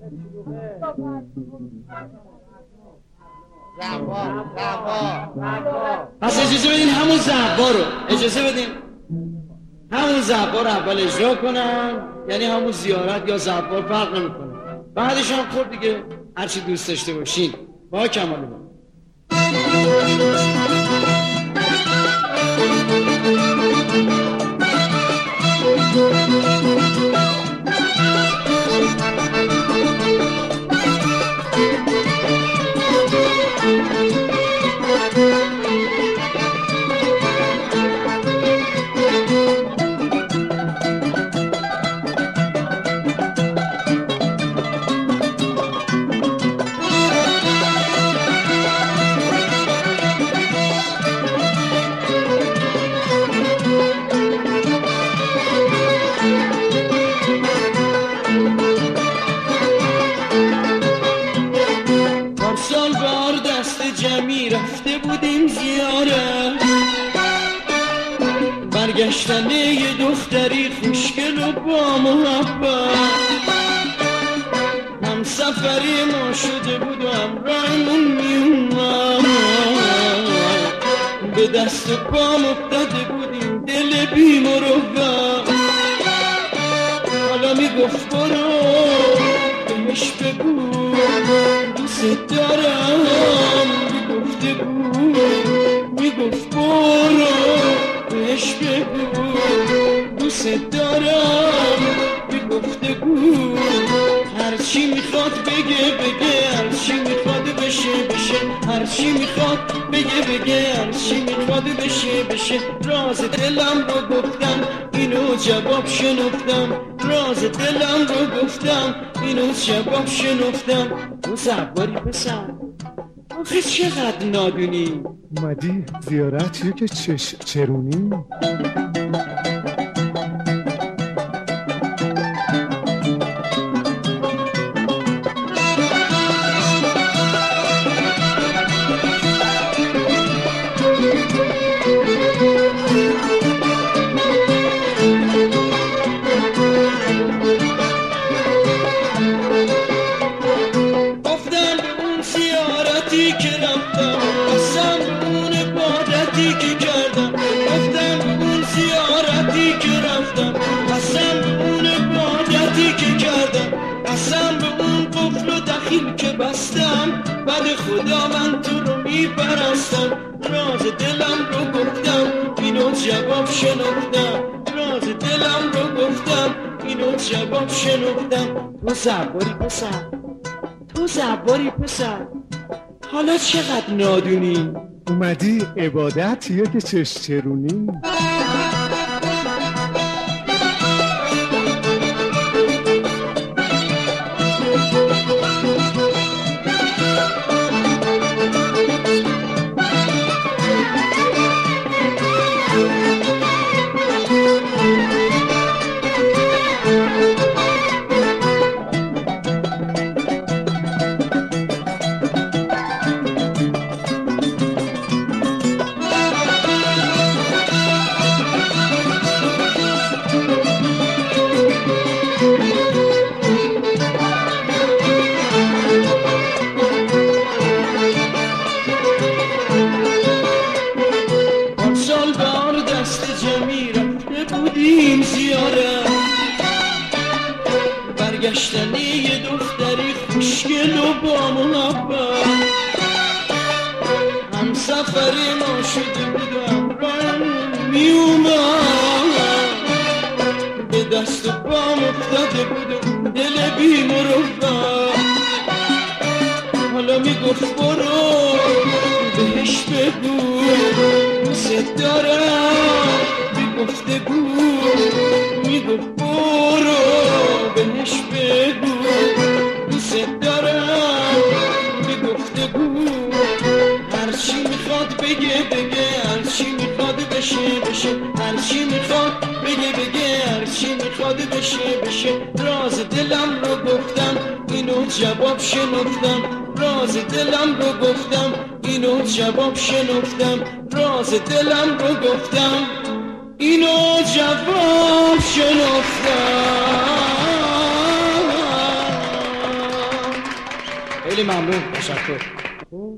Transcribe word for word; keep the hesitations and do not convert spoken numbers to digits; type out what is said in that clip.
پس اجازه بدین همون زعبا رو اجازه بدین همون زعبا رو اول اجرا کنم، یعنی همون زیارت یا زعبا فرق نمیکنه. بعدش هم خود دیگه هرچی دوست داشته باشین. با کمال من برگشتن یه دختری خوشگل و با محبت، هم سفری ما شده بود و همراهمون میومد، به دست و پام افتاده بودیم دل بی مروت. حالا میگفت برو بهش بگو دوست دارم، میگفته بود میگفت برو بهش بگو دوست دارم، میگفته بود هرچی میخواد بگه بگه، هرچی میخواد بشه بشه، هرچی میخواد بگه بگه، هرچی میخواد بشه بشه. راز دلم رو گفتم اینو جواب شنفتم، راز دلم رو گفتم اینو جواب شنفتم. تو زباری پسر آخه چقدر نادونی، اومدی زیارتیه که چش چرونی؟ که بستم بعد خدا من تو رو میپرستم. راز دلم رو گفتم اینو جواب شنفتم، راز دلم رو گفتم اینو جواب شنفتم. تو زباری پسر، تو زباری پسر، حالا چقدر نادونی. اومدی عبادتیه که چش چرونی؟ برگشتنی یه دختری خوشگل و با محبت، هم سفری ما شده بود و همراهمون میومد، به دست و پام افتاده بود و دل بی مروت. حالا میگفت برو بهش بگو دوست دارم، میگفته بود میگفت برو بهش بگو دوست دارم، میگفته بود هرچی میخواد بگه بگه، هرچی میخواد بشه بشه، هرچی میخواد بگه بگه، هرچی میخواد بشه بشه. راز دلم رو گفتم اینو جواب شنفتم، راز دلم رو گفتم اینو جواب شنفتم، راز دلم رو گفتم اینو جواب شنفتم. خیلی ممنون، تشکر.